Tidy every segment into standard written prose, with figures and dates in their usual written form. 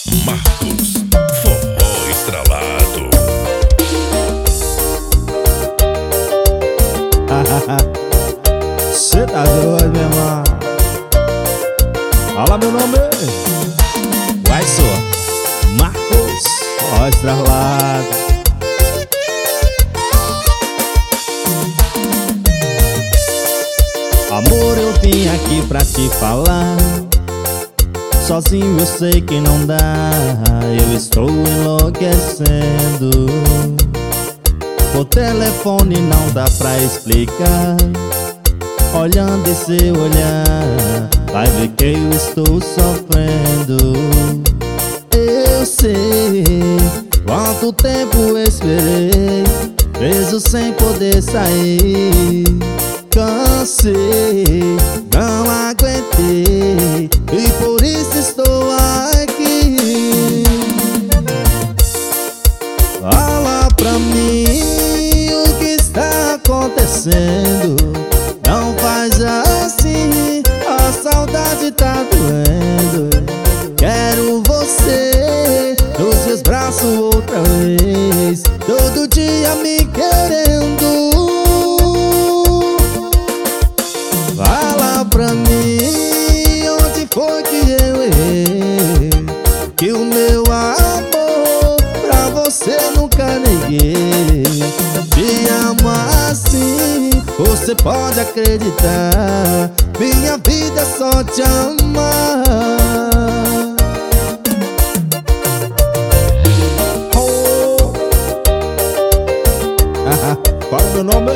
Marcos, forró estralado. Cê tá doido, meu irmão? Fala meu nome. Vai só Marcos, forró estralado. Amor, eu vim aqui pra te falar. Sozinho eu sei que não dá. Eu estou enlouquecendo. Por telefone não dá pra explicar. Olhando esse olhar, vai ver que eu estou sofrendo. Eu sei quanto tempo eu esperei, preso sem poder sair. Cansei, não aguentei, e por isso estou aqui. Fala pra mim o que está acontecendo. Não faz assim, a saudade tá doendo. Quero você nos meus braços outra vez, todo dia me querendo. Fala pra mim onde foi que eu errei, que o meu amor pra você nunca neguei. Te amo assim, você pode acreditar, minha vida é só te amar. Oh. Qual é o meu nome?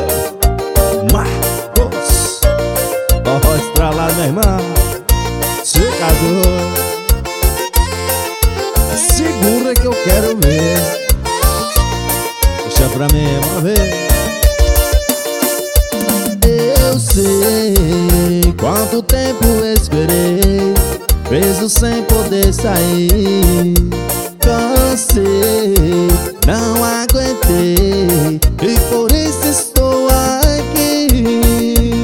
Marcos, forró estralado, meu irmão. Secador, segura que eu quero ver. Deixa pra mim uma vez. Eu sei quanto tempo eu esperei, preso sem poder sair. Cansei, não aguentei, e por isso estou aqui.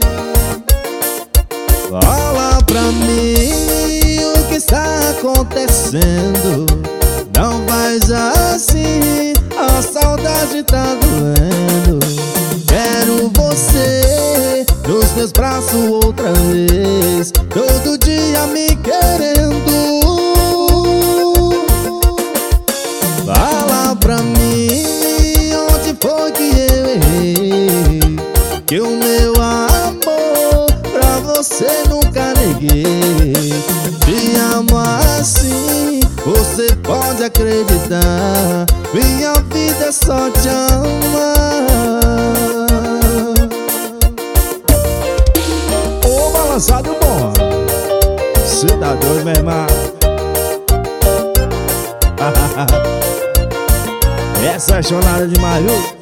Fala pra mim o que está acontecendo. Não faz assim, a saudade tá doendo. Quero você nos meus braços outra vez, todo dia me querendo. Fala pra mim onde foi que eu errei, que o meu amor pra você nunca neguei. Te amo assim, você pode acreditar, minha vida é só te amar. Ô balançado bom, cê tá doido, meu irmão? Essa é chonada demais, viu?